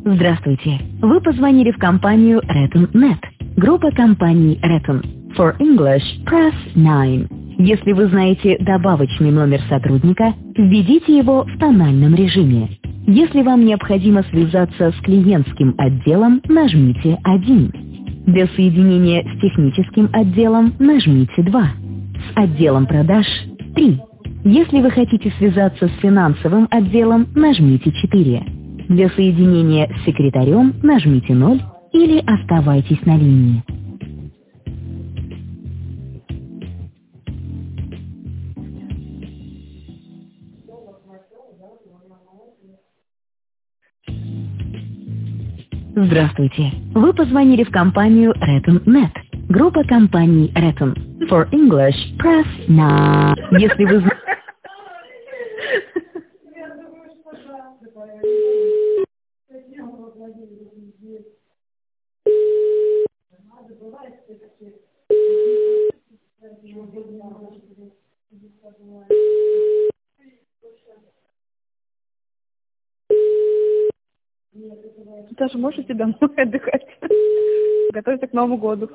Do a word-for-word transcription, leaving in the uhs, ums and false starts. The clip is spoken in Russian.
Здравствуйте. Вы позвонили в компанию Reton точка нет. Группа компаний Reton. For English, press nine. Если вы знаете добавочный номер сотрудника, введите его в тональном режиме. Если вам необходимо связаться с клиентским отделом, нажмите один. Для соединения с техническим отделом нажмите два. С отделом продаж три. Если вы хотите связаться с финансовым отделом, нажмите четыре. Для соединения с секретарем нажмите ноль или оставайтесь на линии. Здравствуйте. Вы позвонили в компанию Reton точка нет. Группа компаний Reton. For English, press nine. Если вы... зна- Ты даже можешь тебя домой отдыхать. Готовься к Новому году.